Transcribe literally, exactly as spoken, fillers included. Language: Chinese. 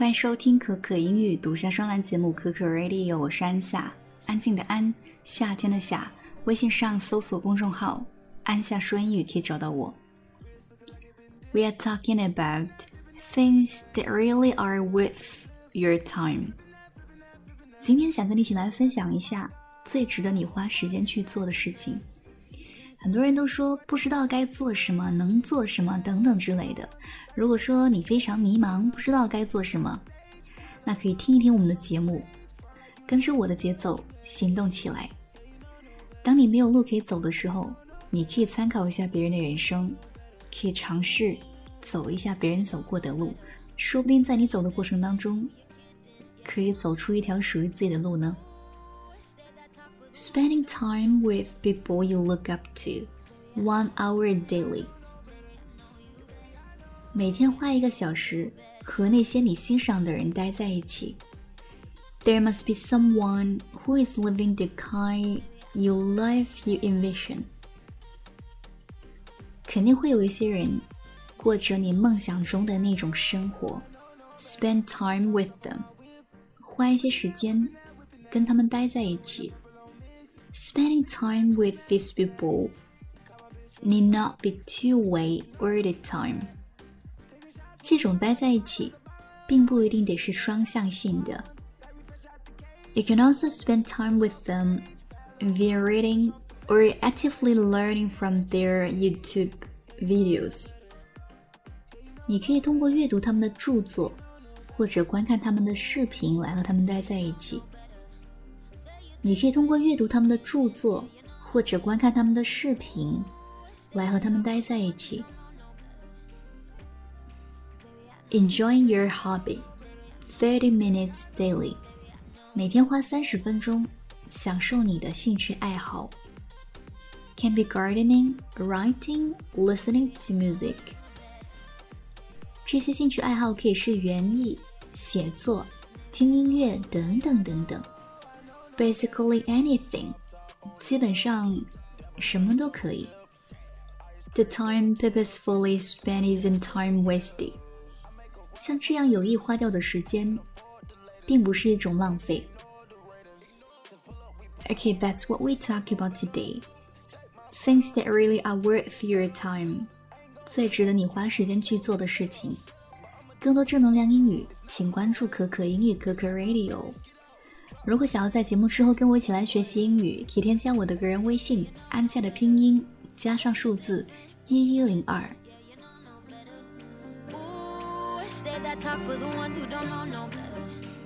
欢迎收听可可英语独家专栏节目可可 Radio， 我是安夏，安静的安，夏天的夏。微信上搜索公众号安夏说英语可以找到我。 We are talking about things that really are worth your time。 今天想跟你一起来分享一下最值得你花时间去做的事情。很多人都说不知道该做什么，能做什么等等之类的。如果说你非常迷茫，不知道该做什么，那可以听一听我们的节目，跟着我的节奏行动起来。当你没有路可以走的时候，你可以参考一下别人的人生，可以尝试走一下别人走过的路，说不定在你走的过程当中，可以走出一条属于自己的路呢。Spending time with people you look up to, one hour daily。 每天花一个小时和那些你欣赏的人待在一起。 There must be someone who is living the kind you life you envision。 肯定会有一些人过着你梦想中的那种生活。 Spend time with them， 花一些时间跟他们待在一起。Spending time with these people need not be two-way all the time。 这种待在一起并不一定得是双向性的。 You can also spend time with them via reading or actively learning from their YouTube videos。 你可以通过阅读他们的著作或者观看他们的视频来和他们待在一起。你可以通过阅读他们的著作或者观看他们的视频来和他们待在一起。 Enjoying your hobby, thirty minutes daily。 每天花三十分钟享受你的兴趣爱好。 Can be gardening, writing, listening to music。 这些兴趣爱好可以是园艺、写作、听音乐等等等等。Basically anything， 基本上什么都可以。 The time purposefully spent isn't time wasted。 像这样有意花掉的时间并不是一种浪费。 Okay, that's what we talk about today. Things that really are worth your time。 最值得你花时间去做的事情。更多正能量英语请关注可可英语可可 Radio。如果想要在节目之后跟我一起来学习英语，可以添加我的个人微信安夏的拼音加上数字一一零二。 Talk for the ones who don't know no better.